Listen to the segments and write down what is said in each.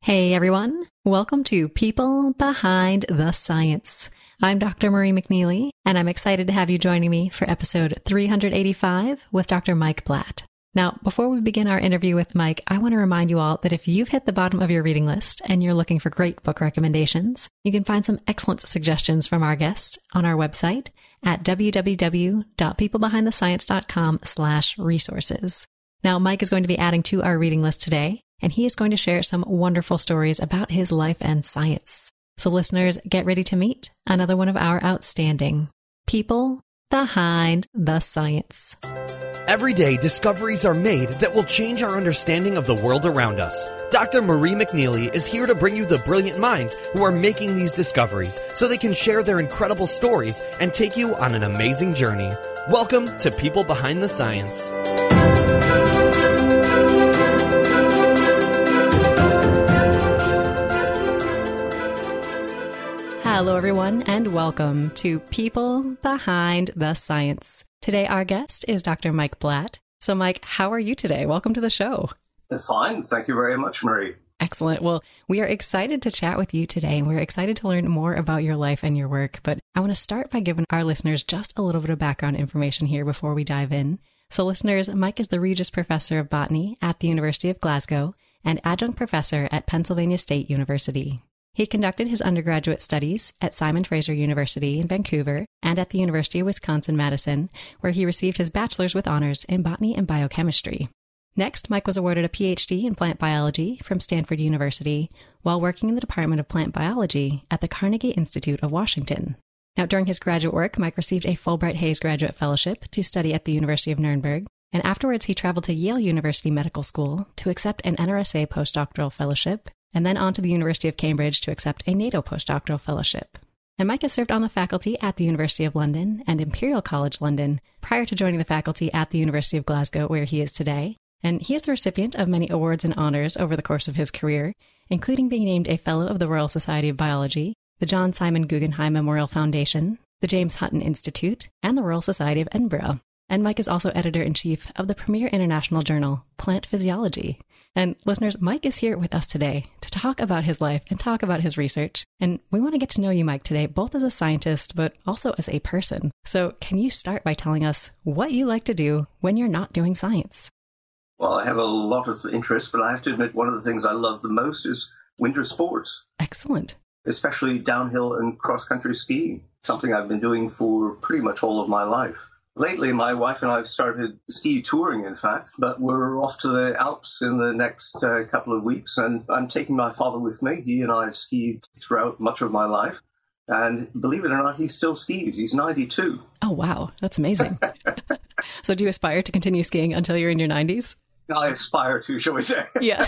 Hey everyone, welcome to People Behind the Science. I'm Dr. Marie McNeely, and I'm excited to have you joining me for episode 385 with Dr. Mike Blatt. Now, before we begin our interview with Mike, I want to remind you all that if you've hit the bottom of your reading list and you're looking for great book recommendations, you can find some excellent suggestions from our guests on our website at www.peoplebehindthescience.com/resources. Now, Mike is going to be adding to our reading list today, and he is going to share some wonderful stories about his life and science. So listeners, get ready to meet another one of our outstanding people behind the science. Every day, discoveries are made that will change our understanding of the world around us. Dr. Marie McNeely is here to bring you the brilliant minds who are making these discoveries so they can share their incredible stories and take you on an amazing journey. Welcome to People Behind the Science. Hello, everyone, and welcome to People Behind the Science. Today, our guest is Dr. Mike Blatt. So, Mike, how are you today? Welcome to the show. Fine. Thank you very much, Marie. Excellent. Well, we are excited to chat with you today, and we're excited to learn more about your life and your work. But I want to start by giving our listeners just a little bit of background information here before we dive in. So, listeners, Mike is the Regius Professor of Botany at the University of Glasgow and Adjunct Professor at Pennsylvania State University. He conducted his undergraduate studies at Simon Fraser University in Vancouver and at the University of Wisconsin-Madison, where he received his bachelor's with honors in botany and biochemistry. Next, Mike was awarded a PhD in plant biology from Stanford University while working in the Department of Plant Biology at the Carnegie Institute of Washington. Now, during his graduate work, Mike received a Fulbright Hays Graduate Fellowship to study at the University of Nuremberg, and afterwards he traveled to Yale University Medical School to accept an NRSA postdoctoral fellowship, and then on to the University of Cambridge to accept a NATO postdoctoral fellowship. And Mike has served on the faculty at the University of London and Imperial College London prior to joining the faculty at the University of Glasgow, where he is today. And he is the recipient of many awards and honors over the course of his career, including being named a Fellow of the Royal Society of Biology, the John Simon Guggenheim Memorial Foundation, the James Hutton Institute, and the Royal Society of Edinburgh. And Mike is also editor-in-chief of the premier international journal, Plant Physiology. And listeners, Mike is here with us today to talk about his life and talk about his research. And we want to get to know you, Mike, today, both as a scientist, but also as a person. So can you start by telling us what you like to do when you're not doing science? Well, I have a lot of interest, but I have to admit one of the things I love the most is winter sports. Excellent. Especially downhill and cross-country skiing, something I've been doing for pretty much all of my life. Lately, my wife and I have started ski touring, in fact, but we're off to the Alps in the next couple of weeks, and I'm taking my father with me. He and I have skied throughout much of my life, and believe it or not, he still skis. He's 92. Oh, wow. That's amazing. So do you aspire to continue skiing until you're in your 90s? I aspire to, shall we say. Yeah.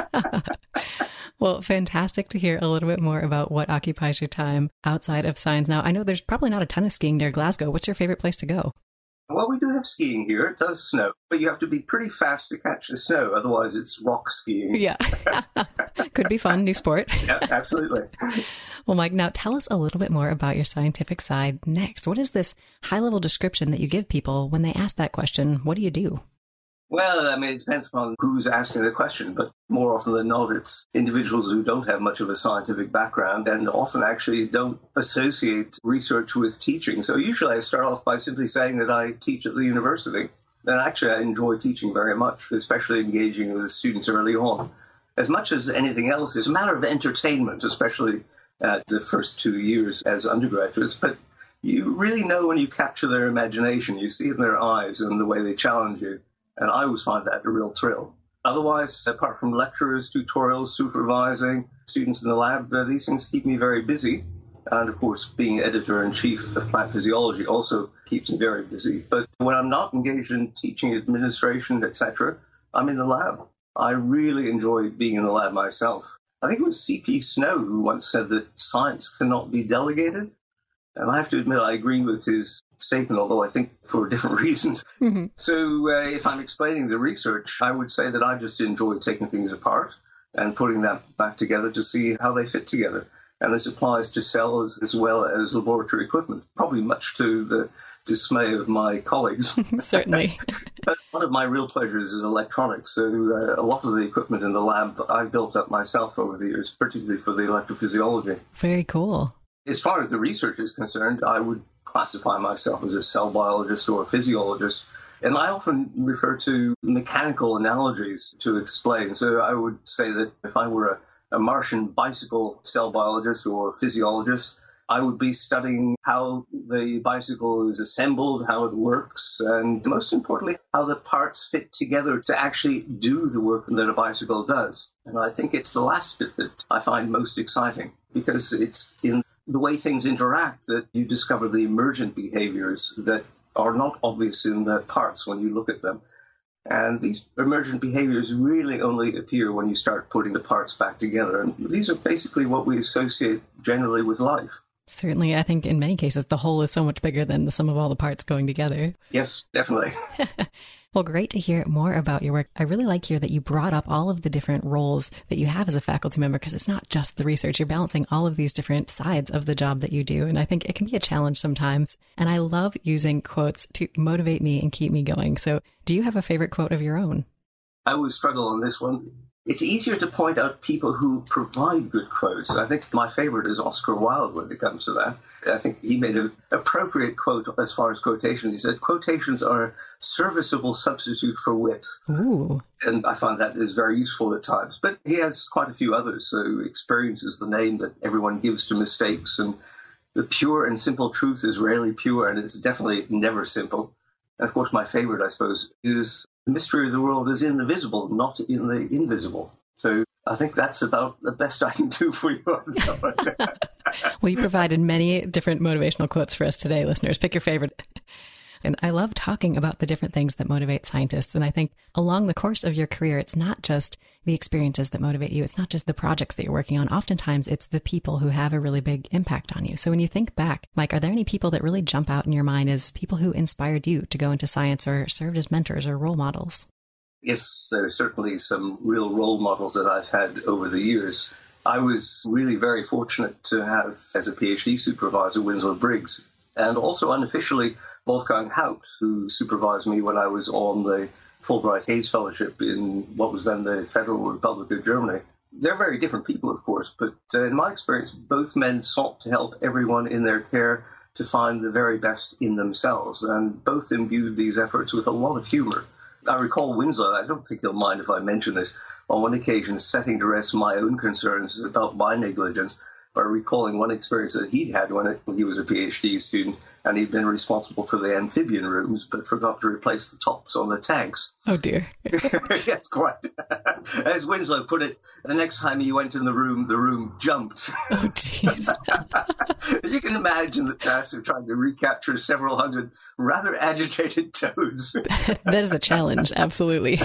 Well, fantastic to hear a little bit more about what occupies your time outside of science. Now, I know there's probably not a ton of skiing near Glasgow. What's your favorite place to go? Well, we do have skiing here. It does snow, but you have to be pretty fast to catch the snow. Otherwise, it's rock skiing. Yeah. Could be fun. New sport. Yeah, absolutely. Well, Mike, now tell us a little bit more about your scientific side next. What is this high-level description that you give people when they ask that question, what do you do? Well, I mean, it depends upon who's asking the question, but more often than not, it's individuals who don't have much of a scientific background and often actually don't associate research with teaching. So usually I start off by simply saying that I teach at the university. And actually, I enjoy teaching very much, especially engaging with the students early on. As much as anything else, it's a matter of entertainment, especially at the first 2 years as undergraduates. But you really know when you capture their imagination. You see it in their eyes and the way they challenge you. And I always find that a real thrill. Otherwise, apart from lectures, tutorials, supervising, students in the lab, these things keep me very busy. And of course, being editor-in-chief of Plant Physiology also keeps me very busy. But when I'm not engaged in teaching, administration, etc., I'm in the lab. I really enjoy being in the lab myself. I think it was C.P. Snow who once said that science cannot be delegated. And I have to admit, I agree with his statement, although I think for different reasons. Mm-hmm. So if I'm explaining the research, I would say that I just enjoy taking things apart and putting that back together to see how they fit together. And this applies to cells as well as laboratory equipment, probably much to the dismay of my colleagues. Certainly. But one of my real pleasures is electronics. So a lot of the equipment in the lab I built up myself over the years, particularly for the electrophysiology. Very cool. As far as the research is concerned, I would classify myself as a cell biologist or a physiologist. And I often refer to mechanical analogies to explain. So I would say that if I were a Martian bicycle cell biologist or physiologist, I would be studying how the bicycle is assembled, how it works, and most importantly, how the parts fit together to actually do the work that a bicycle does. And I think it's the last bit that I find most exciting, because it's in the way things interact that you discover the emergent behaviors that are not obvious in the parts when you look at them. And these emergent behaviors really only appear when you start putting the parts back together. And these are basically what we associate generally with life. Certainly, I think in many cases, the whole is so much bigger than the sum of all the parts going together. Yes, definitely. Well, great to hear more about your work. I really like here that you brought up all of the different roles that you have as a faculty member, because it's not just the research. You're balancing all of these different sides of the job that you do. And I think it can be a challenge sometimes. And I love using quotes to motivate me and keep me going. So do you have a favorite quote of your own? I always struggle on this one. It's easier to point out people who provide good quotes. I think my favorite is Oscar Wilde when it comes to that. I think he made an appropriate quote as far as quotations. He said, "Quotations are a serviceable substitute for wit." Ooh. And I find that is very useful at times. But he has quite a few others. So experience is the name that everyone gives to mistakes. And the pure and simple truth is rarely pure, and it's definitely never simple. And of course, my favorite, I suppose, is the mystery of the world is in the visible, not in the invisible. So I think that's about the best I can do for you. Well, you provided many different motivational quotes for us today, listeners. Pick your favorite. And I love talking about the different things that motivate scientists. And I think along the course of your career, it's not just the experiences that motivate you. It's not just the projects that you're working on. Oftentimes, it's the people who have a really big impact on you. So when you think back, Mike, are there any people that really jump out in your mind as people who inspired you to go into science or served as mentors or role models? Yes, there are certainly some real role models that I've had over the years. I was really very fortunate to have, as a PhD supervisor, Winslow Briggs, and also unofficially Wolfgang Haupt, who supervised me when I was on the Fulbright Hays Fellowship in what was then the Federal Republic of Germany. They're very different people, of course, but in my experience, both men sought to help everyone in their care to find the very best in themselves, and both imbued these efforts with a lot of humor. I recall Winslow, I don't think he'll mind if I mention this, on one occasion setting to rest my own concerns about my negligence by recalling one experience that he'd had when he was a PhD student, and he'd been responsible for the amphibian rooms, but forgot to replace the tops on the tanks. Oh, dear. Yes, quite. As Winslow put it, the next time he went in the room jumped. Oh, jeez. You can imagine the task of trying to recapture several hundred rather agitated toads. That is a challenge, absolutely.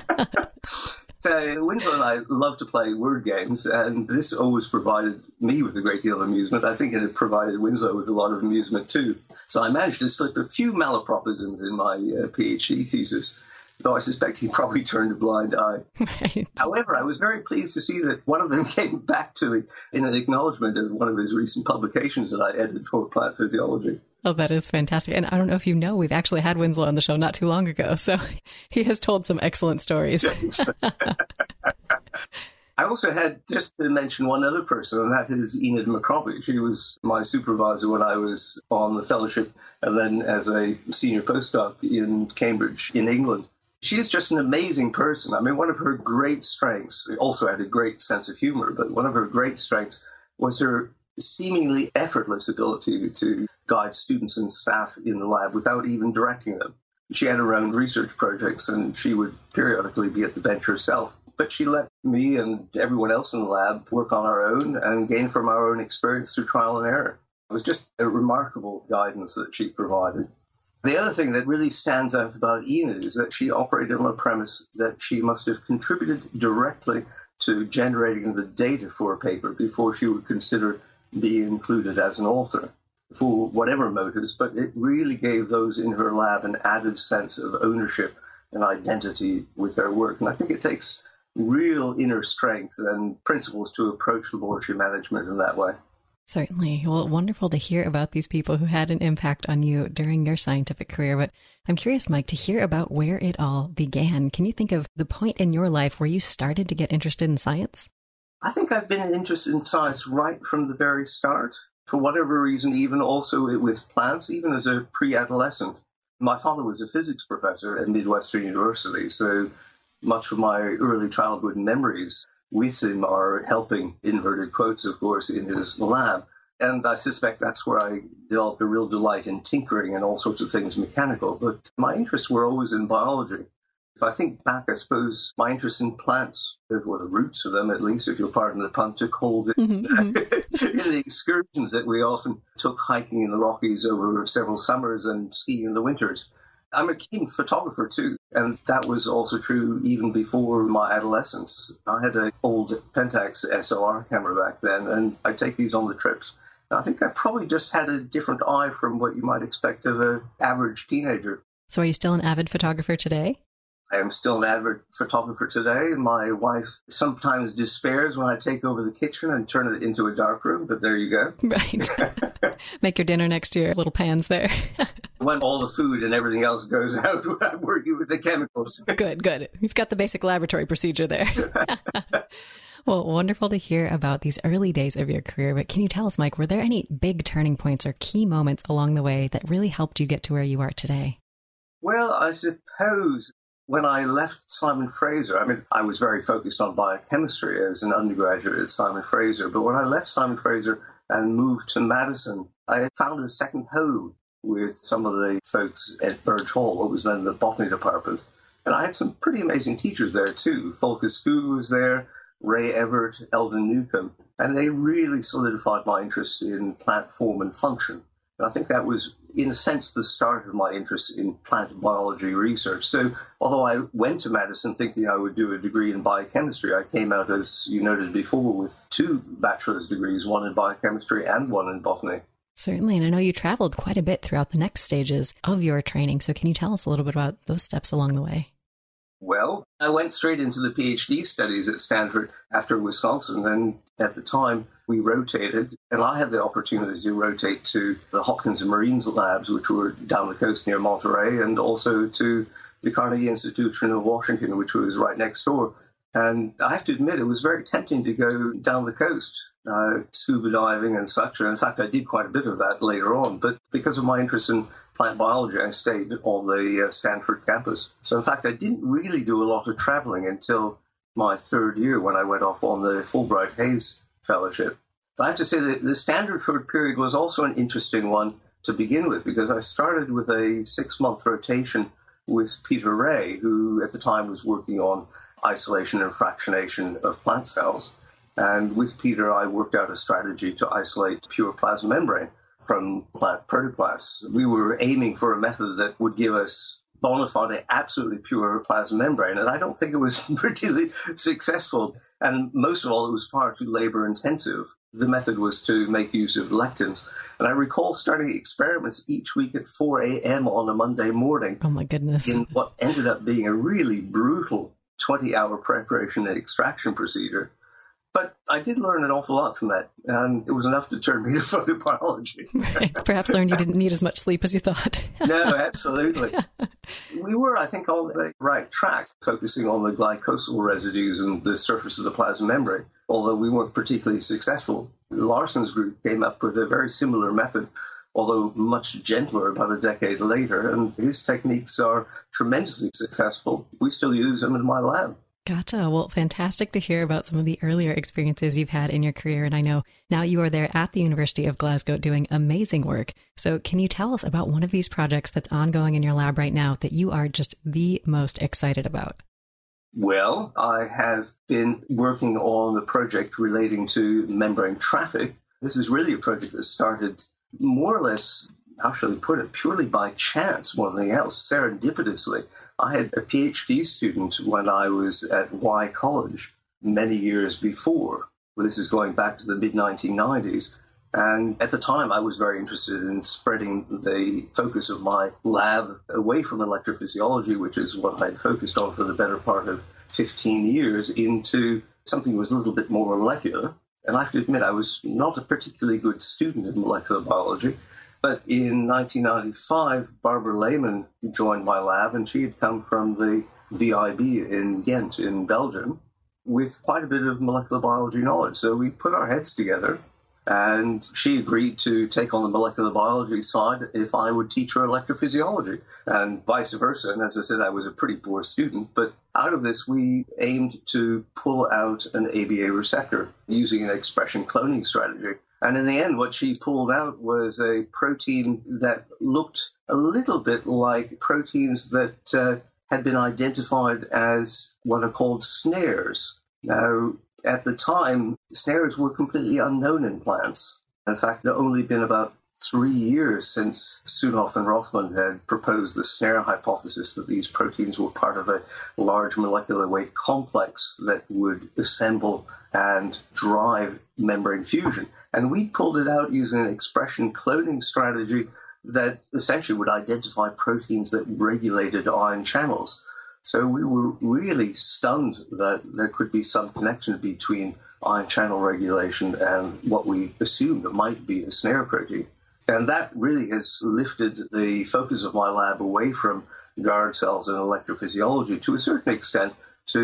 Winslow and I love to play word games, and this always provided me with a great deal of amusement. I think it had provided Winslow with a lot of amusement too. So I managed to slip a few malapropisms in my PhD thesis, though I suspect he probably turned a blind eye. Right. However, I was very pleased to see that one of them came back to me in an acknowledgement of one of his recent publications that I edited for Plant Physiology. Oh, that is fantastic. And I don't know if you know, we've actually had Winslow on the show not too long ago. So he has told some excellent stories. I also had, just to mention one other person, and that is Enid McRobbie. She was my supervisor when I was on the fellowship and then as a senior postdoc in Cambridge in England. She is just an amazing person. I mean, one of her great strengths, also had a great sense of humor, but one of her great strengths was her seemingly effortless ability to guide students and staff in the lab without even directing them. She had her own research projects, and she would periodically be at the bench herself. But she let me and everyone else in the lab work on our own and gain from our own experience through trial and error. It was just a remarkable guidance that she provided. The other thing that really stands out about Enid is that she operated on the premise that she must have contributed directly to generating the data for a paper before she would consider being included as an author, for whatever motives, but it really gave those in her lab an added sense of ownership and identity with their work. And I think it takes real inner strength and principles to approach laboratory management in that way. Certainly. Well, wonderful to hear about these people who had an impact on you during your scientific career. But I'm curious, Mike, to hear about where it all began. Can you think of the point in your life where you started to get interested in science? I think I've been interested in science right from the very start. For whatever reason, even also with plants, even as a pre-adolescent. My father was a physics professor at Midwestern University, so much of my early childhood memories with him are helping, inverted quotes, of course, in his lab. And I suspect that's where I developed a real delight in tinkering and all sorts of things mechanical. But my interests were always in biology. If I think back, I suppose my interest in plants, or the roots of them at least, if you'll pardon the pun, took hold in the excursions that we often took hiking in the Rockies over several summers and skiing in the winters. I'm a keen photographer too, and that was also true even before my adolescence. I had an old Pentax SLR camera back then, and I'd take these on the trips. And I think I probably just had a different eye from what you might expect of an average teenager. So are you still an avid photographer today? I am still an avid photographer today. My wife sometimes despairs when I take over the kitchen and turn it into a darkroom, but there you go. Right. Make your dinner next to your little pans there. When all the food and everything else goes out, I'm working with the chemicals. Good. You've got the basic laboratory procedure there. Well, wonderful to hear about these early days of your career. But can you tell us, Mike, were there any big turning points or key moments along the way that really helped you get to where you are today? Well, I suppose when I left Simon Fraser, I was very focused on biochemistry as an undergraduate at Simon Fraser, but when I left Simon Fraser and moved to Madison, I found a second home with some of the folks at Burge Hall, what was then the botany department. And I had some pretty amazing teachers there too. Folke Skog was there, Ray Everett, Eldon Newcomb, and they really solidified my interest in plant form and function. And I think that was, in a sense, the start of my interest in plant biology research. So although I went to Madison thinking I would do a degree in biochemistry, I came out, as you noted before, with 2 bachelor's degrees, one in biochemistry and one in botany. Certainly. And I know you traveled quite a bit throughout the next stages of your training. So can you tell us a little bit about those steps along the way? Well, I went straight into the PhD studies at Stanford after Wisconsin, and at the time we rotated, and I had the opportunity to rotate to the Hopkins and Marines labs, which were down the coast near Monterey, and also to the Carnegie Institution of Washington, which was right next door. And I have to admit, it was very tempting to go down the coast, scuba diving and such. And in fact, I did quite a bit of that later on. But because of my interest in plant biology, I stayed on the Stanford campus. So in fact, I didn't really do a lot of traveling until my 3rd year when I went off on the Fulbright Hays Fellowship. But I have to say that the Stanford period was also an interesting one to begin with, because I started with a 6-month rotation with Peter Ray, who at the time was working on isolation and fractionation of plant cells. And with Peter, I worked out a strategy to isolate pure plasma membrane from plant protoplasts. We were aiming for a method that would give us bona fide, absolutely pure plasma membrane, and I don't think it was particularly successful. And most of all, it was far too labor intensive. The method was to make use of lectins. And I recall starting experiments each week at 4 a.m. on a Monday morning. Oh my goodness. In what ended up being a really brutal 20-hour preparation and extraction procedure. But I did learn an awful lot from that, and it was enough to turn me to photobiology. Right. Perhaps learned you didn't need as much sleep as you thought. No, absolutely. We were, I think, on the right track, focusing on the glycosal residues and the surface of the plasma membrane, although we weren't particularly successful. Larson's group came up with a very similar method, although much gentler about a decade later, and his techniques are tremendously successful. We still use them in my lab. Gotcha. Well, fantastic to hear about some of the earlier experiences you've had in your career. And I know now you are there at the University of Glasgow doing amazing work. So can you tell us about one of these projects that's ongoing in your lab right now that you are just the most excited about? Well, I have been working on a project relating to membrane traffic. This is really a project that started more or less, how shall we put it, purely by chance more than anything else, serendipitously. I had a PhD student when I was at Y College many years before. Well, this is going back to the mid-1990s. And at the time, I was very interested in spreading the focus of my lab away from electrophysiology, which is what I'd focused on for the better part of 15 years, into something that was a little bit more molecular. And I have to admit, I was not a particularly good student in molecular biology. But in 1995, Barbara Lehman joined my lab, and she had come from the VIB in Ghent in Belgium with quite a bit of molecular biology knowledge. So we put our heads together, and she agreed to take on the molecular biology side if I would teach her electrophysiology, and vice versa. And as I said, I was a pretty poor student, but out of this, we aimed to pull out an ABA receptor using an expression cloning strategy. And in the end, what she pulled out was a protein that looked a little bit like proteins that had been identified as what are called snares. Now, at the time, snares were completely unknown in plants. In fact, it had only been about 3 years since Sunoff and Rothman had proposed the snare hypothesis that these proteins were part of a large molecular weight complex that would assemble and drive membrane fusion. And we pulled it out using an expression cloning strategy that essentially would identify proteins that regulated ion channels. So we were really stunned that there could be some connection between ion channel regulation and what we assumed might be a snare protein. And that really has lifted the focus of my lab away from guard cells and electrophysiology to a certain extent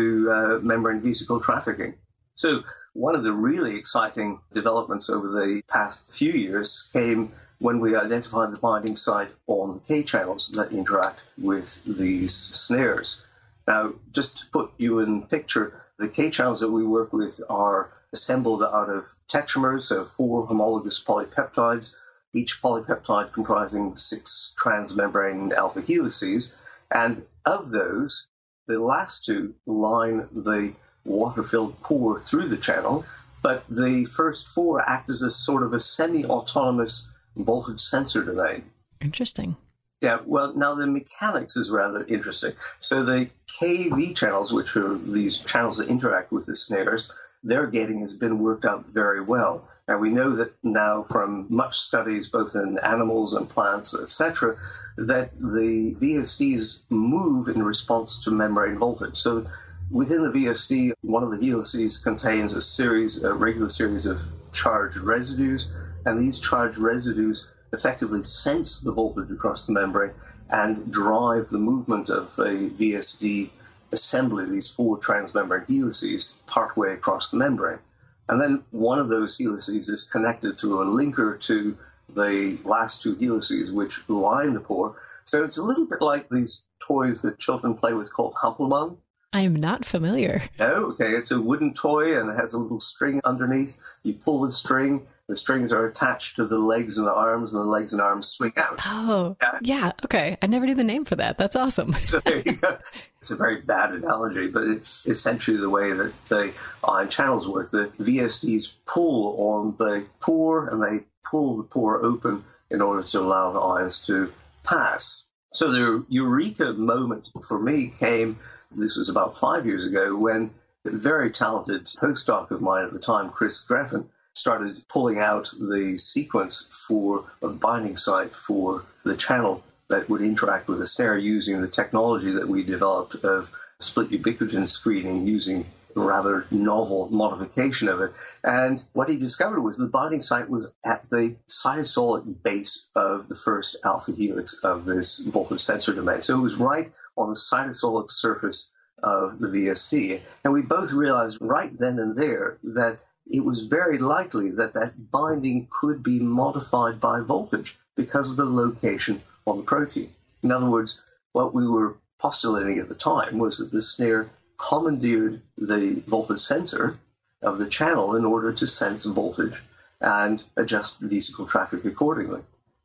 to membrane vesicle trafficking. So one of the really exciting developments over the past few years came when we identified the binding site on the K channels that interact with these snares. Now, just to put you in picture, the K channels that we work with are assembled out of tetramers, so 4 homologous polypeptides, each polypeptide comprising 6 transmembrane alpha helices. And of those, the last 2 line the water-filled pore through the channel, but the first 4 act as a sort of a semi-autonomous voltage sensor domain. Interesting. Yeah, well, now the mechanics is rather interesting. So the KV channels, which are these channels that interact with the snares, their gating has been worked out very well. And we know that now from much studies, both in animals and plants, etc., that the VSDs move in response to membrane voltage. So within the VSD, one of the helices contains a regular series of charged residues, and these charged residues effectively sense the voltage across the membrane and drive the movement of the VSD assembly, these 4 transmembrane helices, partway across the membrane. And then one of those helices is connected through a linker to the last 2 helices, which line the pore. So it's a little bit like these toys that children play with called Hampelmann. I am not familiar. Oh, okay. It's a wooden toy and it has a little string underneath. You pull the string. The strings are attached to the legs and the arms, and the legs and arms swing out. Oh, yeah. Okay. I never knew the name for that. That's awesome. So there you go. It's a very bad analogy, but it's essentially the way that the ion channels work. The VSDs pull on the pore, and they pull the pore open in order to allow the ions to pass. So the eureka moment for me came, this was about 5 years ago, when a very talented postdoc of mine at the time, Chris Greffen, started pulling out the sequence for the binding site for the channel that would interact with the snare using the technology that we developed of split ubiquitin screening using a rather novel modification of it. And what he discovered was the binding site was at the cytosolic base of the first alpha helix of this voltage sensor domain. So it was right on the cytosolic surface of the VSD. And we both realized right then and there that it was very likely that that binding could be modified by voltage because of the location on the protein. In other words, what we were postulating at the time was that the snare commandeered the voltage sensor of the channel in order to sense voltage and adjust vesicle traffic accordingly.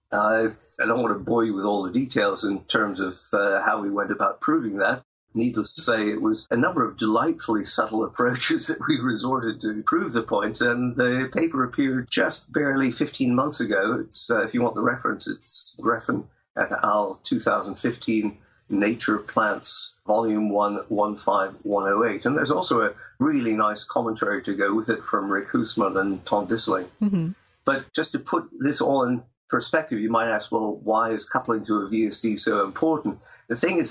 I don't want to bore you with all the details in terms of how we went about proving that. Needless to say, it was a number of delightfully subtle approaches that we resorted to prove the point, and the paper appeared just barely 15 months ago. It's, if you want the reference, it's Greffen et al. 2015, Nature Plants, Volume 1, 15108. And there's also a really nice commentary to go with it from Rick Hoosman and Tom Disseling. Mm-hmm. But just to put this all in perspective, you might ask, well, why is coupling to a VSD so important? The thing is that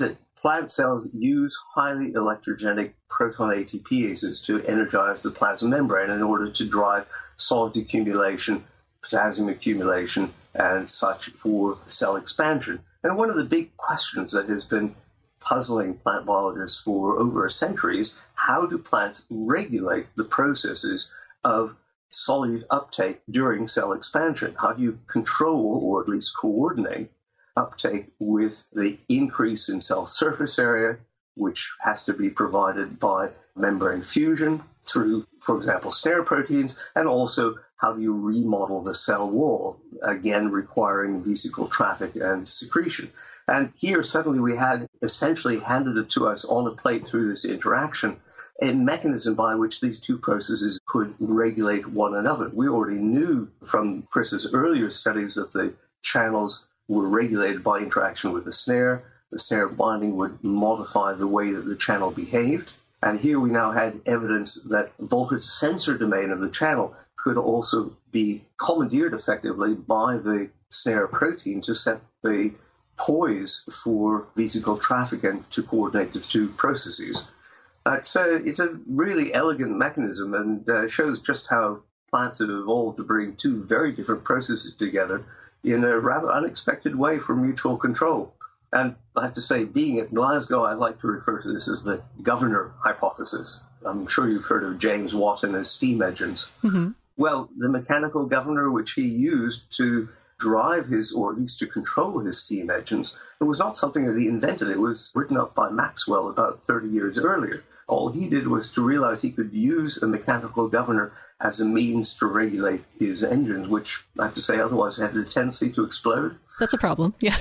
Plant cells use highly electrogenic proton ATPases to energize the plasma membrane in order to drive salt accumulation, potassium accumulation, and such for cell expansion. And one of the big questions that has been puzzling plant biologists for over a century is how do plants regulate the processes of solute uptake during cell expansion? How do you control, or at least coordinate, uptake with the increase in cell surface area, which has to be provided by membrane fusion through, for example, snare proteins, and also how do you remodel the cell wall, again requiring vesicle traffic and secretion. And here suddenly we had essentially handed it to us on a plate through this interaction, a mechanism by which these two processes could regulate one another. We already knew from Chris's earlier studies that the channels were regulated by interaction with the snare. The snare binding would modify the way that the channel behaved. And here we now had evidence that voltage sensor domain of the channel could also be commandeered effectively by the snare protein to set the poise for vesicle traffic and to coordinate the two processes. It's a really elegant mechanism and shows just how plants have evolved to bring two very different processes together in a rather unexpected way for mutual control. And I have to say, being at Glasgow, I like to refer to this as the governor hypothesis. I'm sure you've heard of James Watt and his steam engines. Mm-hmm. Well, the mechanical governor which he used to drive his, or at least to control his steam engines, it was not something that he invented. It was written up by Maxwell about 30 years earlier. All he did was to realize he could use a mechanical governor as a means to regulate his engines, which I have to say otherwise had a tendency to explode. That's a problem. Yeah.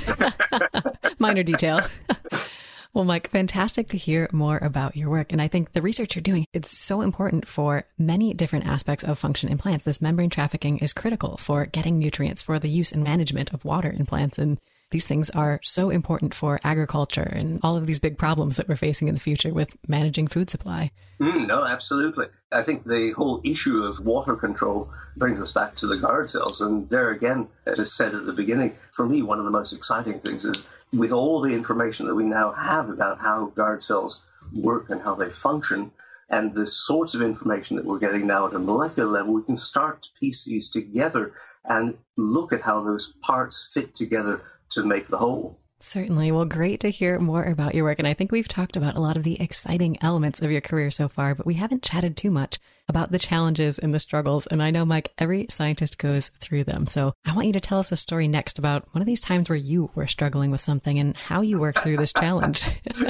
Minor detail. Well, Mike, fantastic to hear more about your work. And I think the research you're doing, it's so important for many different aspects of function in plants. This membrane trafficking is critical for getting nutrients, for the use and management of water in plants. And these things are so important for agriculture and all of these big problems that we're facing in the future with managing food supply. No, absolutely. I think the whole issue of water control brings us back to the guard cells. And there again, as I said at the beginning, for me, one of the most exciting things is with all the information that we now have about how guard cells work and how they function, and the sorts of information that we're getting now at a molecular level, we can start to piece these together and look at how those parts fit together to make the whole. Certainly. Well, great to hear more about your work. And I think we've talked about a lot of the exciting elements of your career so far, but we haven't chatted too much about the challenges and the struggles. And I know, Mike, every scientist goes through them. So I want you to tell us a story next about one of these times where you were struggling with something and how you worked through this challenge.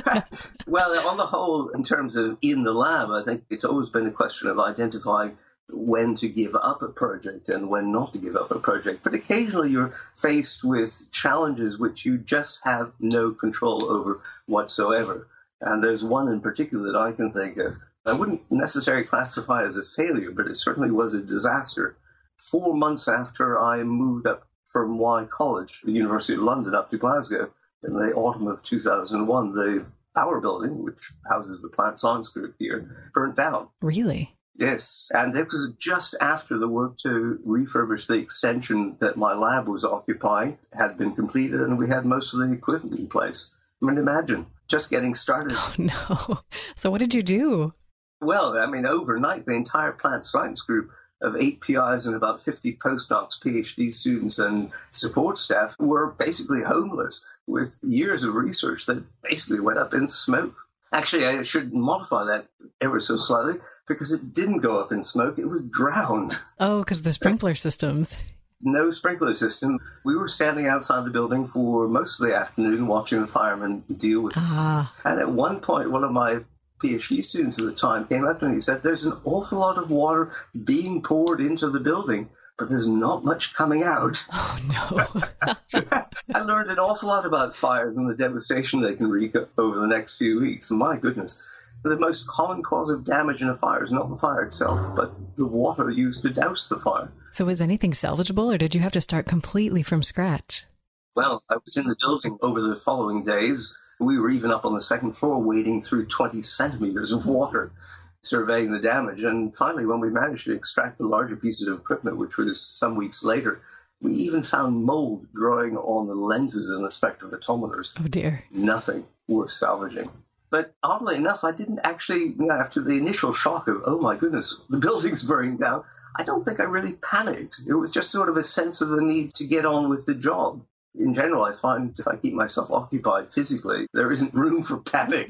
Well, on the whole, in terms of in the lab, I think it's always been a question of identifying when to give up a project and when not to give up a project. But occasionally you're faced with challenges which you just have no control over whatsoever. And there's one in particular that I can think of. I wouldn't necessarily classify as a failure, but it certainly was a disaster. 4 months after I moved up from Y College, the University of London, up to Glasgow in the autumn of 2001, the power building, which houses the plant science group here, burnt down. Really? Yes, and it was just after the work to refurbish the extension that my lab was occupying had been completed, and we had most of the equipment in place. I mean, imagine just getting started. Oh, no. So what did you do? Well, I mean, overnight, the entire plant science group of 8 PIs and about 50 postdocs, PhD students, and support staff were basically homeless with years of research that basically went up in smoke. Actually, I should modify that ever so slightly, because it didn't go up in smoke. It was drowned. Oh, because of the sprinkler systems. No sprinkler system. We were standing outside the building for most of the afternoon watching the firemen deal with it. And at one point, one of my PhD students at the time came up to me and he said, there's an awful lot of water being poured into the building, but there's not much coming out. Oh, no. I learned an awful lot about fires and the devastation they can wreak over the next few weeks. My goodness. The most common cause of damage in a fire is not the fire itself, but the water used to douse the fire. So was anything salvageable, or did you have to start completely from scratch? Well, I was in the building over the following days. We were even up on the second floor wading through 20 centimeters of water, surveying the damage. And finally, when we managed to extract the larger pieces of equipment, which was some weeks later, we even found mold growing on the lenses in the spectrophotometers. Oh, dear. Nothing. worth salvaging. But oddly enough, I didn't actually, after the initial shock of, oh my goodness, the building's burning down, I don't think I really panicked. It was just sort of a sense of the need to get on with the job. In general, I find if I keep myself occupied physically, there isn't room for panic.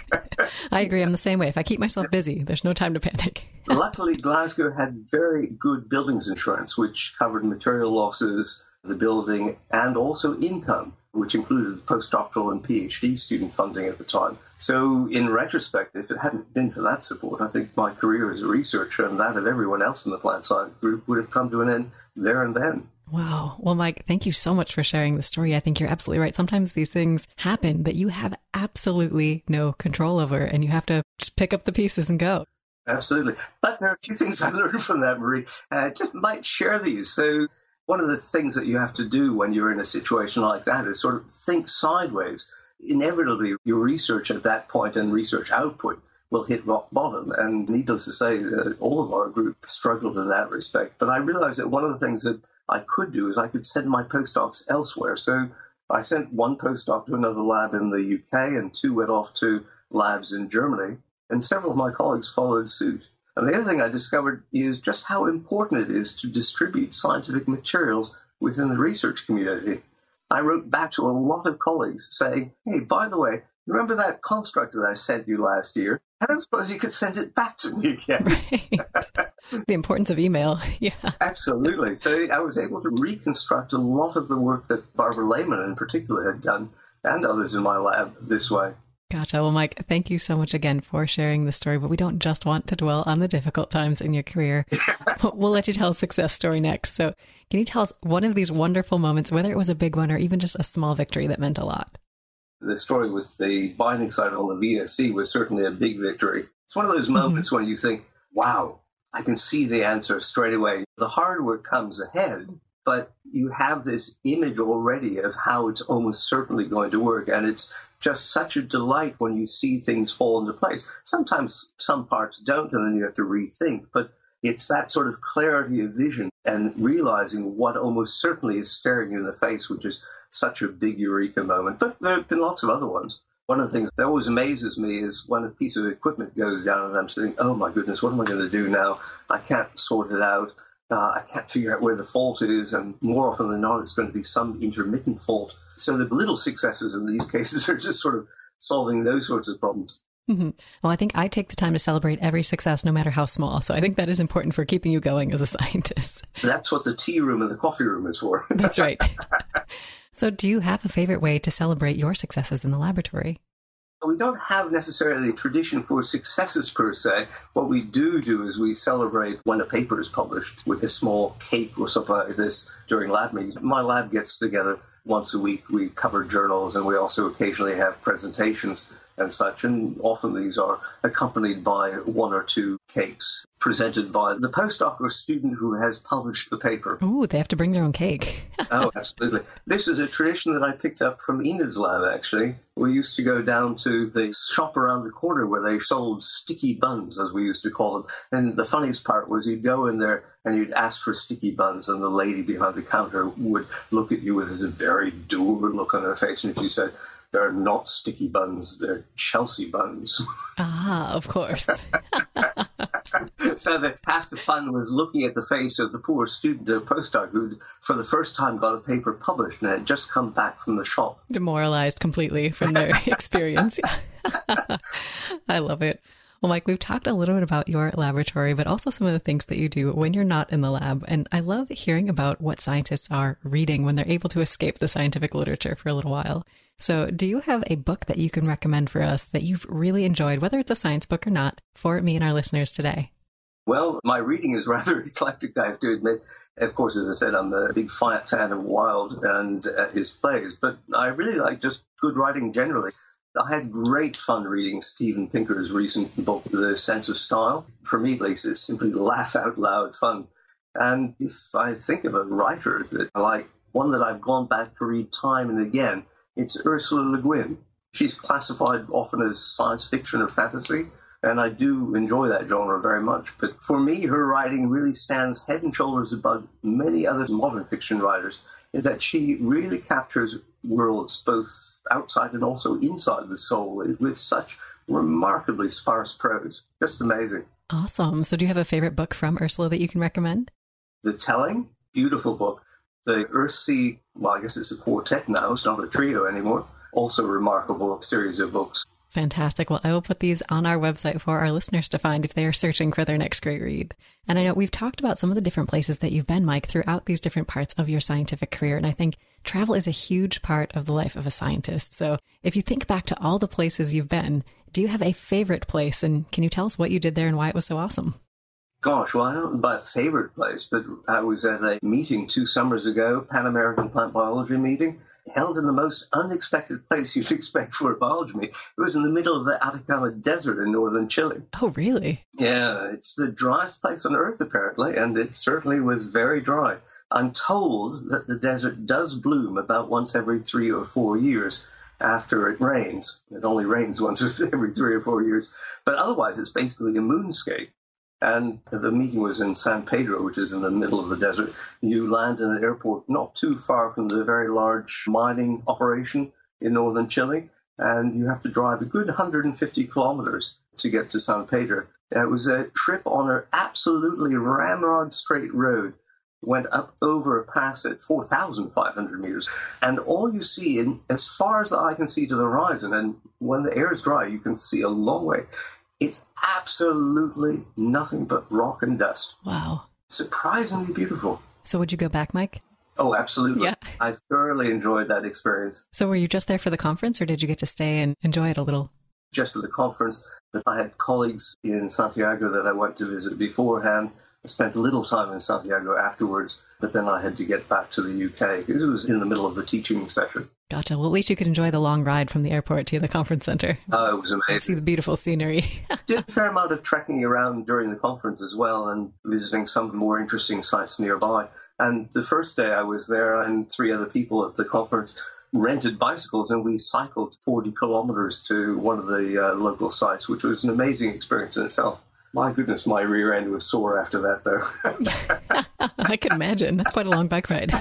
I agree. I'm the same way. If I keep myself busy, there's no time to panic. Luckily, Glasgow had very good buildings insurance, which covered material losses, the building, and also income, which included postdoctoral and PhD student funding at the time. So in retrospect, if it hadn't been for that support, I think my career as a researcher and that of everyone else in the plant science group would have come to an end there and then. Wow. Well, Mike, thank you so much for sharing the story. I think you're absolutely right. Sometimes these things happen that you have absolutely no control over, and you have to just pick up the pieces and go. Absolutely. But there are a few things I learned from that, Marie. I just might share these. So one of the things that you have to do when you're in a situation like that is sort of think sideways. Inevitably, your research at that point and research output will hit rock bottom. And needless to say, all of our group struggled in that respect. But I realized that one of the things that I could do is I could send my postdocs elsewhere. So I sent one postdoc to another lab in the UK and 2 went off to labs in Germany. And several of my colleagues followed suit. And the other thing I discovered is just how important it is to distribute scientific materials within the research community. I wrote back to a lot of colleagues saying, hey, by the way, remember that construct that I sent you last year? I don't suppose you could send it back to me again. Right. The importance of email. Yeah. Absolutely. So I was able to reconstruct a lot of the work that Barbara Lehman in particular had done, and others in my lab, this way. Gotcha. Well, Mike, thank you so much again for sharing the story, but we don't just want to dwell on the difficult times in your career. We'll let you tell a success story next. So can you tell us one of these wonderful moments, whether it was a big one or even just a small victory that meant a lot? The story with the binding site on the VSD was certainly a big victory. It's one of those moments when you think, wow, I can see the answer straight away. The hard work comes ahead, but you have this image already of how it's almost certainly going to work. And it's just such a delight when you see things fall into place. Sometimes some parts don't, and then you have to rethink. But it's that sort of clarity of vision and realizing what almost certainly is staring you in the face, which is such a big eureka moment. But there have been lots of other ones. One of the things that always amazes me is when a piece of equipment goes down and I'm saying, oh my goodness, what am I going to do now? I can't sort it out. I can't figure out where the fault is. And more often than not, it's going to be some intermittent fault. So the little successes in these cases are just sort of solving those sorts of problems. Mm-hmm. Well, I think I take the time to celebrate every success, no matter how small. So I think that is important for keeping you going as a scientist. That's what the tea room and the coffee room is for. That's right. So do you have a favorite way to celebrate your successes in the laboratory? We don't have necessarily a tradition for successes per se. What we do is we celebrate when a paper is published with a small cake or something like this during lab meetings. My lab gets together once a week. We cover journals and we also occasionally have presentations and such. And often these are accompanied by 1 or 2 cakes presented by the postdoc or student who has published the paper. Oh, they have to bring their own cake. Oh, absolutely. This is a tradition that I picked up from Enid's lab, actually. We used to go down to the shop around the corner where they sold sticky buns, as we used to call them. And the funniest part was you'd go in there and you'd ask for sticky buns, and the lady behind the counter would look at you with this very dour look on her face, and she said, they're not sticky buns, they're Chelsea buns. Ah, of course. So half the fun was looking at the face of the poor student or postdoc who, for the first time, got a paper published and had just come back from the shop. Demoralized completely from their experience. I love it. Well, Mike, we've talked a little bit about your laboratory, but also some of the things that you do when you're not in the lab. And I love hearing about what scientists are reading when they're able to escape the scientific literature for a little while. So do you have a book that you can recommend for us that you've really enjoyed, whether it's a science book or not, for me and our listeners today? Well, my reading is rather eclectic, I have to admit. Of course, as I said, I'm a big fan of Wilde and his plays, but I really like just good writing generally. I had great fun reading Steven Pinker's recent book, The Sense of Style. For me, at least, it's simply laugh out loud fun. And if I think of a writer that I like, one that I've gone back to read time and again, it's Ursula Le Guin. She's classified often as science fiction or fantasy, and I do enjoy that genre very much. But for me, her writing really stands head and shoulders above many other modern fiction writers in that she really captures worlds, both outside and also inside the soul, with such remarkably sparse prose. Just amazing. Awesome. So do you have a favorite book from Ursula that you can recommend? The Telling, beautiful book. The Earthsea, well, I guess it's a quartet now, it's not a trio anymore. Also a remarkable series of books. Fantastic. Well, I will put these on our website for our listeners to find if they are searching for their next great read. And I know we've talked about some of the different places that you've been, Mike, throughout these different parts of your scientific career. And I think travel is a huge part of the life of a scientist. So if you think back to all the places you've been, do you have a favorite place? And can you tell us what you did there and why it was so awesome? Gosh, well, I don't know about a favorite place, but I was at a meeting 2 summers ago, Pan American Plant Biology meeting, held in the most unexpected place you'd expect for a biology meeting. It was in the middle of the Atacama Desert in northern Chile. Oh, really? Yeah, it's the driest place on Earth, apparently, and it certainly was very dry. I'm told that the desert does bloom about once every 3 or 4 years after it rains. It only rains once every 3 or 4 years. But otherwise, it's basically a moonscape. And the meeting was in San Pedro, which is in the middle of the desert. You land in an airport not too far from the very large mining operation in northern Chile, and you have to drive a good 150 kilometers to get to San Pedro. It was a trip on an absolutely ramrod straight road. Went up over a pass at 4,500 meters. And all you see, as far as the eye can see to the horizon, and when the air is dry, you can see a long way, it's absolutely nothing but rock and dust. Wow. Surprisingly beautiful. So would you go back, Mike? Oh, absolutely. Yeah. I thoroughly enjoyed that experience. So were you just there for the conference, or did you get to stay and enjoy it a little? Just at the conference, but I had colleagues in Santiago that I went to visit beforehand. I spent a little time in Santiago afterwards, but then I had to get back to the UK because it was in the middle of the teaching session. Gotcha. Well, at least you could enjoy the long ride from the airport to the conference center. Oh, it was amazing. See the beautiful scenery. Did a fair amount of trekking around during the conference as well and visiting some more interesting sites nearby. And the first day I was there, and 3 other people at the conference rented bicycles, and we cycled 40 kilometers to one of the local sites, which was an amazing experience in itself. My goodness, my rear end was sore after that, though. I can imagine. That's quite a long bike ride.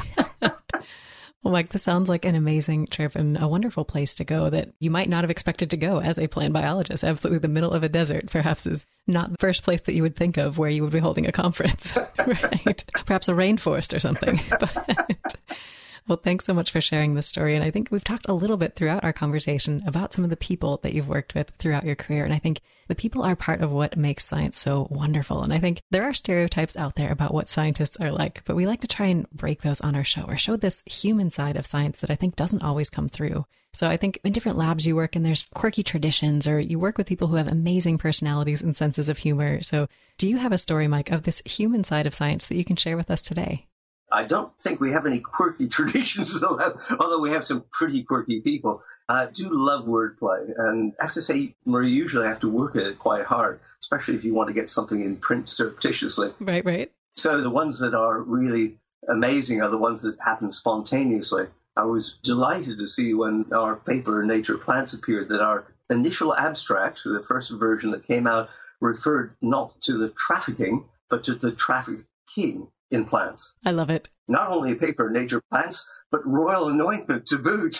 Well, Mike, this sounds like an amazing trip and a wonderful place to go that you might not have expected to go as a plant biologist. Absolutely, the middle of a desert perhaps is not the first place that you would think of where you would be holding a conference, right? Perhaps a rainforest or something. But well, thanks so much for sharing this story. And I think we've talked a little bit throughout our conversation about some of the people that you've worked with throughout your career. And I think the people are part of what makes science so wonderful. And I think there are stereotypes out there about what scientists are like, but we like to try and break those on our show or show this human side of science that I think doesn't always come through. So I think in different labs you work and there's quirky traditions, or you work with people who have amazing personalities and senses of humor. So do you have a story, Mike, of this human side of science that you can share with us today? I don't think we have any quirky traditions, although we have some pretty quirky people. I do love wordplay, and I have to say, Marie, usually I have to work at it quite hard, especially if you want to get something in print surreptitiously. Right. So the ones that are really amazing are the ones that happen spontaneously. I was delighted to see when our paper, Nature Plants, appeared that our initial abstract, the first version that came out, referred not to the trafficking, but to the trafficking in plants. I love it. Not only a paper, Nature Plants, but royal anointment to boot.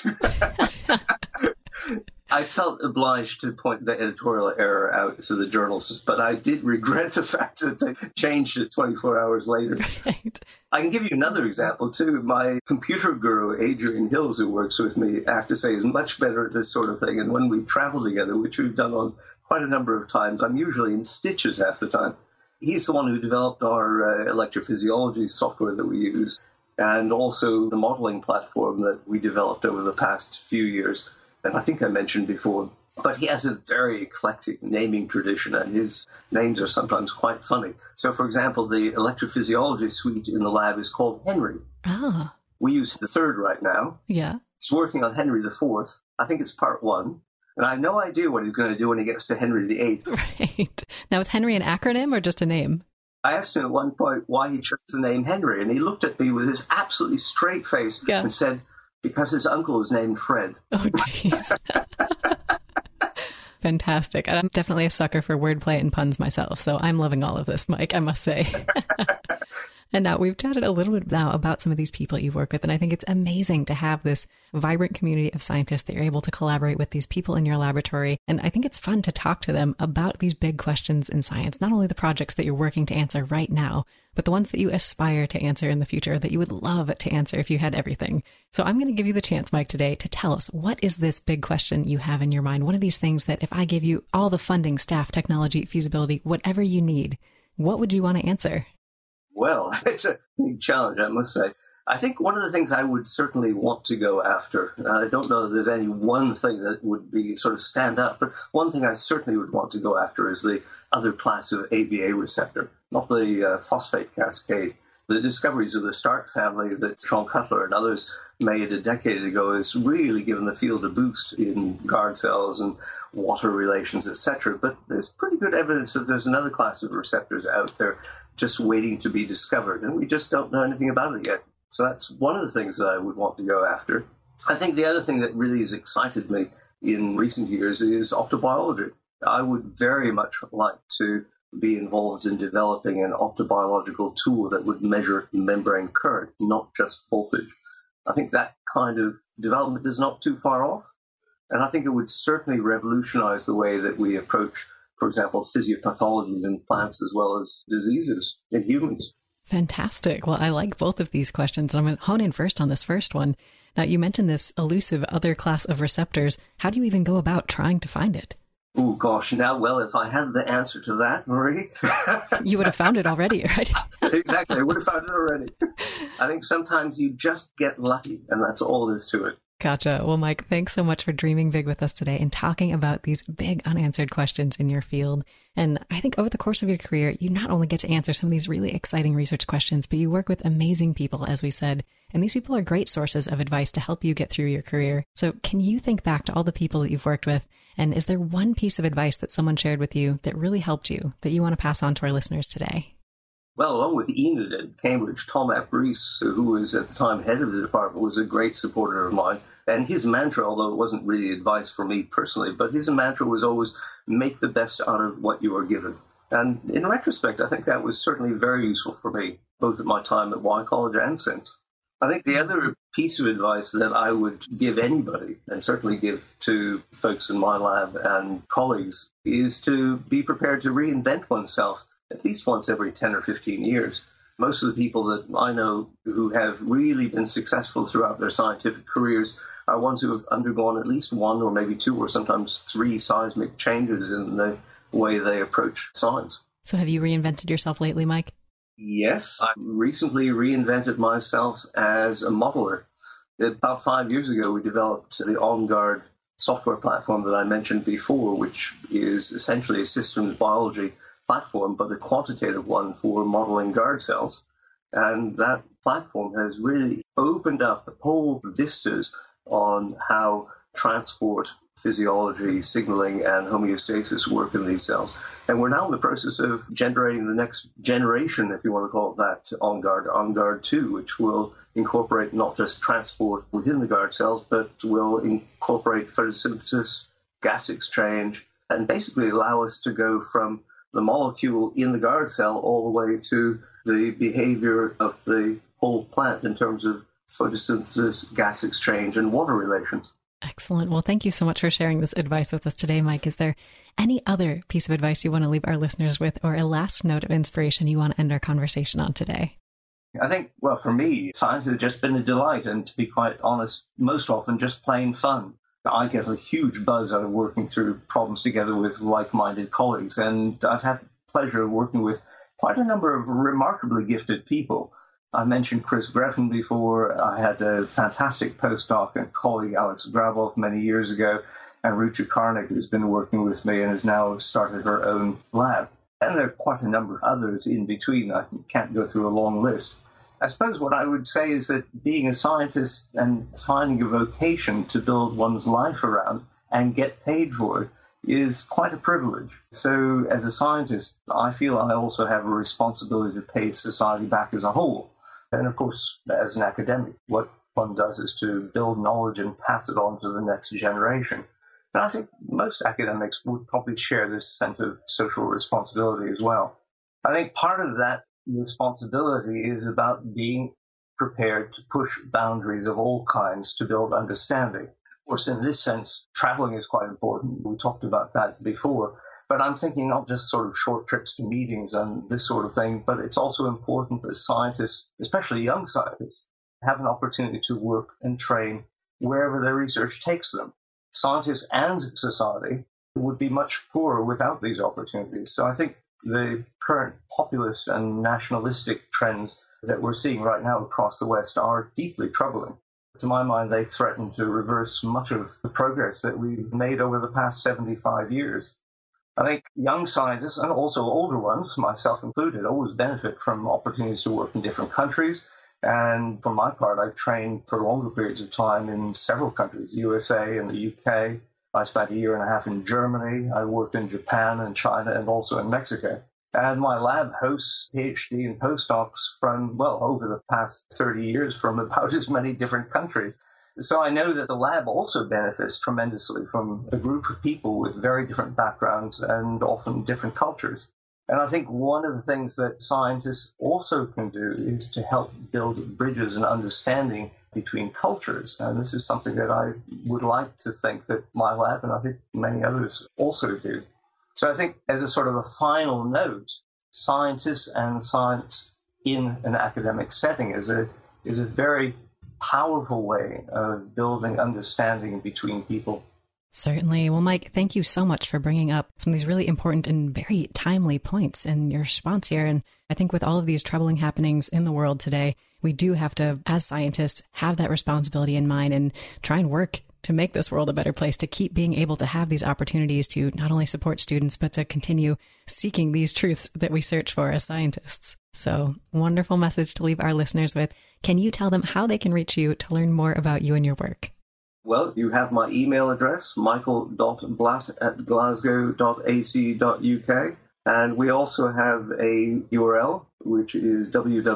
I felt obliged to point the editorial error out to the journalists, but I did regret the fact that they changed it 24 hours later. Right. I can give you another example, too. My computer guru, Adrian Hills, who works with me, I have to say, is much better at this sort of thing. And when we travel together, which we've done on quite a number of times, I'm usually in stitches half the time. He's the one who developed our electrophysiology software that we use, and also the modeling platform that we developed over the past few years. And I think I mentioned before, but he has a very eclectic naming tradition, and his names are sometimes quite funny. So, for example, the electrophysiology suite in the lab is called Henry. Ah. We use the 3rd right now. Yeah. He's working on Henry the 4th. I think it's part 1. And I have no idea what he's going to do when he gets to Henry VIII. Right. Now, is Henry an acronym or just a name? I asked him at one point why he chose the name Henry, and he looked at me with his absolutely straight face and said, because his uncle is named Fred. Oh, jeez. Fantastic. I'm definitely a sucker for wordplay and puns myself, so I'm loving all of this, Mike, I must say. And now we've chatted a little bit now about some of these people you work with, and I think it's amazing to have this vibrant community of scientists that you're able to collaborate with these people in your laboratory. And I think it's fun to talk to them about these big questions in science, not only the projects that you're working to answer right now, but the ones that you aspire to answer in the future, that you would love to answer if you had everything. So I'm going to give you the chance, Mike, today to tell us, what is this big question you have in your mind? One of these things that if I gave you all the funding, staff, technology, feasibility, whatever you need, what would you want to answer? Well, it's a big challenge, I must say. I think one of the things I would certainly want to go after, I don't know if there's any one thing that would be sort of stand up, but one thing I certainly would want to go after is the other class of ABA receptor, not the phosphate cascade. The discoveries of the START family that Sean Cutler and others made a decade ago has really given the field a boost in guard cells and water relations, etc. But there's pretty good evidence that there's another class of receptors out there just waiting to be discovered, and we just don't know anything about it yet. So that's one of the things that I would want to go after. I think the other thing that really has excited me in recent years is optobiology. I would very much like to be involved in developing an optobiological tool that would measure membrane current, not just voltage. I think that kind of development is not too far off, and I think it would certainly revolutionize the way that we approach, for example, physiopathologies in plants as well as diseases in humans. Fantastic. Well, I like both of these questions. And I'm going to hone in first on this first one. Now, you mentioned this elusive other class of receptors. How do you even go about trying to find it? Oh, gosh. Now, well, if I had the answer to that, Marie. You would have found it already, right? Exactly. I would have found it already. I think sometimes you just get lucky, and that's all there is to it. Gotcha. Well, Mike, thanks so much for dreaming big with us today and talking about these big unanswered questions in your field. And I think over the course of your career, you not only get to answer some of these really exciting research questions, but you work with amazing people, as we said. And these people are great sources of advice to help you get through your career. So can you think back to all the people that you've worked with? And is there one piece of advice that someone shared with you that really helped you that you want to pass on to our listeners today? Well, along with Enid at Cambridge, Tom Ap-Rees, who was at the time head of the department, was a great supporter of mine. And his mantra, although it wasn't really advice for me personally, but his mantra was always make the best out of what you are given. And in retrospect, I think that was certainly very useful for me, both at my time at Y College and since. I think the other piece of advice that I would give anybody, and certainly give to folks in my lab and colleagues, is to be prepared to reinvent oneself at least once every 10 or 15 years. Most of the people that I know who have really been successful throughout their scientific careers are ones who have undergone at least one or maybe two or sometimes three seismic changes in the way they approach science. So have you reinvented yourself lately, Mike? Yes, I recently reinvented myself as a modeler. About 5 years ago, we developed the OnGuard software platform that I mentioned before, which is essentially a systems biology platform, but a quantitative one for modeling guard cells. And that platform has really opened up whole vistas on how transport, physiology, signaling, and homeostasis work in these cells. And we're now in the process of generating the next generation, if you want to call it that, OnGuard 2, which will incorporate not just transport within the guard cells, but will incorporate photosynthesis, gas exchange, and basically allow us to go from the molecule in the guard cell all the way to the behavior of the whole plant in terms of photosynthesis, gas exchange, and water relations. Excellent. Well, thank you so much for sharing this advice with us today, Mike. Is there any other piece of advice you want to leave our listeners with, or a last note of inspiration you want to end our conversation on today? I think, well, for me, science has just been a delight, and to be quite honest, most often just plain fun. I get a huge buzz out of working through problems together with like-minded colleagues, and I've had the pleasure of working with quite a number of remarkably gifted people. I mentioned Chris Greffen before. I had a fantastic postdoc and colleague, Alex Grabov, many years ago, and Rucha Karnik, who's been working with me and has now started her own lab. And there are quite a number of others in between. I can't go through a long list. I suppose what I would say is that being a scientist and finding a vocation to build one's life around and get paid for it is quite a privilege. So as a scientist, I feel I also have a responsibility to pay society back as a whole. And of course, as an academic, what one does is to build knowledge and pass it on to the next generation. And I think most academics would probably share this sense of social responsibility as well. I think part of that responsibility is about being prepared to push boundaries of all kinds to build understanding. Of course, in this sense, traveling is quite important. We talked about that before. But I'm thinking not just sort of short trips to meetings and this sort of thing, but it's also important that scientists, especially young scientists, have an opportunity to work and train wherever their research takes them. Scientists and society would be much poorer without these opportunities. So I think the current populist and nationalistic trends that we're seeing right now across the West are deeply troubling. To my mind, they threaten to reverse much of the progress that we've made over the past 75 years. I think young scientists, and also older ones, myself included, always benefit from opportunities to work in different countries. And for my part, I've trained for longer periods of time in several countries, USA and the UK. I spent 1.5 years in Germany. I worked in Japan and China and also in Mexico. And my lab hosts PhD and postdocs from, well, over the past 30 years from about as many different countries. So I know that the lab also benefits tremendously from a group of people with very different backgrounds and often different cultures. And I think one of the things that scientists also can do is to help build bridges and understanding between cultures. And this is something that I would like to think that my lab and I think many others also do. So I think as a sort of a final note, scientists and science in an academic setting is a very powerful way of building understanding between people. Certainly. Well, Mike, thank you so much for bringing up some of these really important and very timely points in your response here. And I think with all of these troubling happenings in the world today, we do have to, as scientists, have that responsibility in mind and try and work to make this world a better place, to keep being able to have these opportunities to not only support students, but to continue seeking these truths that we search for as scientists. So, wonderful message to leave our listeners with. Can you tell them how they can reach you to learn more about you and your work? Well, you have my email address, michael.blatt@glasgow.ac.uk. And we also have a URL, which is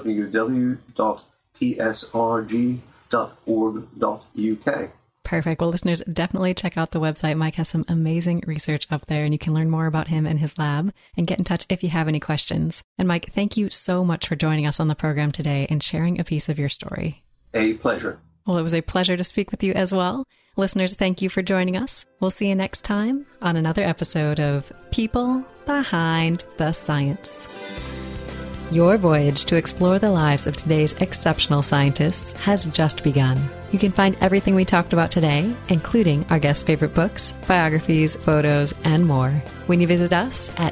www.psrg.org.uk. Perfect. Well, listeners, definitely check out the website. Mike has some amazing research up there, and you can learn more about him and his lab and get in touch if you have any questions. And Mike, thank you so much for joining us on the program today and sharing a piece of your story. A pleasure. Well, it was a pleasure to speak with you as well. Listeners, thank you for joining us. We'll see you next time on another episode of People Behind the Science. Your voyage to explore the lives of today's exceptional scientists has just begun. You can find everything we talked about today, including our guests' favorite books, biographies, photos, and more, when you visit us at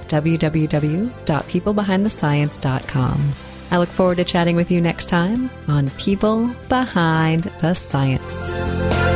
www.peoplebehindthescience.com. I look forward to chatting with you next time on People Behind the Science.